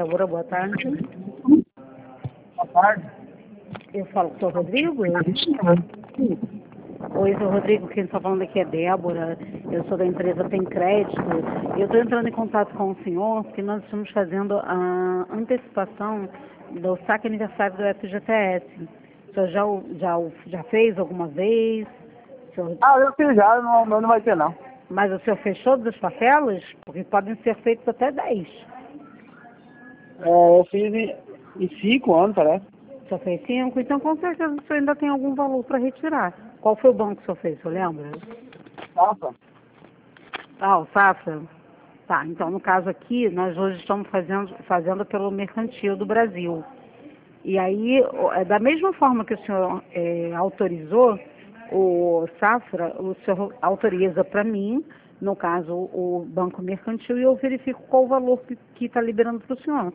Agora, boa tarde. Boa tarde. Eu falo com o Sr. Rodrigo? Oi, Sr. Rodrigo, quem está falando aqui é Débora. Eu sou da empresa Tem Crédito. Eu estou entrando em contato com o senhor porque nós estamos fazendo a antecipação do saque aniversário do FGTS. O senhor já fez alguma vez? O senhor... Eu fiz já, não vai ter não. Mas o senhor fechou das parcelas? Porque podem ser feitos até 10. Eu fiz em 5 anos, parece. O senhor fez 5? Então, com certeza, o senhor ainda tem algum valor para retirar. Qual foi o banco que o senhor fez, o senhor lembra? Nossa. O Safra? Tá, então no caso aqui, nós hoje estamos fazendo pelo Mercantil do Brasil. E aí, da mesma forma que o senhor autorizou, o Safra, o senhor autoriza para mim, no caso o Banco Mercantil, e eu verifico qual o valor que está liberando para o senhor.